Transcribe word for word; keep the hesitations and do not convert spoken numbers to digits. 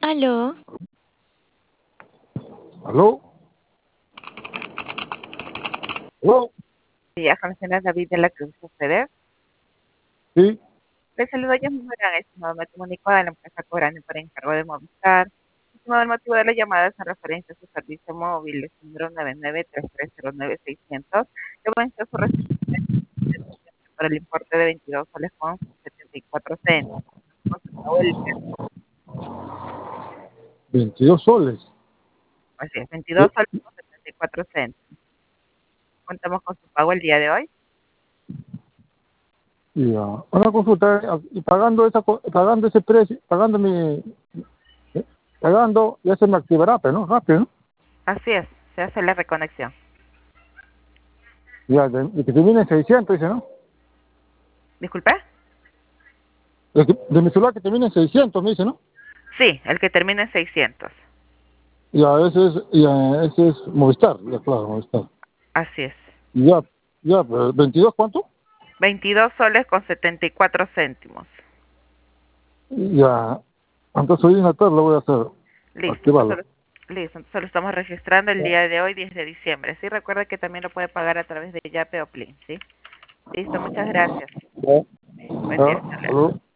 Aló. ¿Aló? ¿Aló? Ya con la señora David de la Cruz Feder. Sí, Le saludo, yo mismo gran estimado, me comunico de la empresa cobrando por encargo de Movistar. Estimado, el motivo de la llamada es en referencia a su servicio móvil, es número nueve nueve tres tres cero nueve seis cero cero. Le voy a hacer su recibo por el importe de veintidós soles con setenta y cuatro céntimos. Con su pago el día- veintidós soles. Así es, Sí, veintidós soles con setenta y cuatro céntimos. Contamos con su pago el día de hoy. y ah, una consulta, eh, y pagando esa, co- pagando ese precio, pagando mi, eh, pagando, ya se me activará, pero no, rápido, ¿no? Así es, se hace la reconexión. Ya, de, de que te viene seiscientos, dice, ¿no? Disculpe. De, que- de mi celular que te viene seiscientos, me dice, ¿no? Sí, el que termina en seiscientos. Ya, ese es, ya, ese es Movistar, ya, claro, Movistar. Así es. Ya, ya, pero veintidós, ¿cuánto? veintidós soles con setenta y cuatro céntimos. Ya, entonces hoy en la tarde lo voy a hacer, Listo, entonces activarlo. lo, listo, entonces lo estamos registrando el día de hoy, diez de diciembre. Sí, recuerda que también lo puede pagar a través de Yape o Plin, ¿sí? Listo, muchas gracias. Ya, Buen día, ya, hasta luego. aló.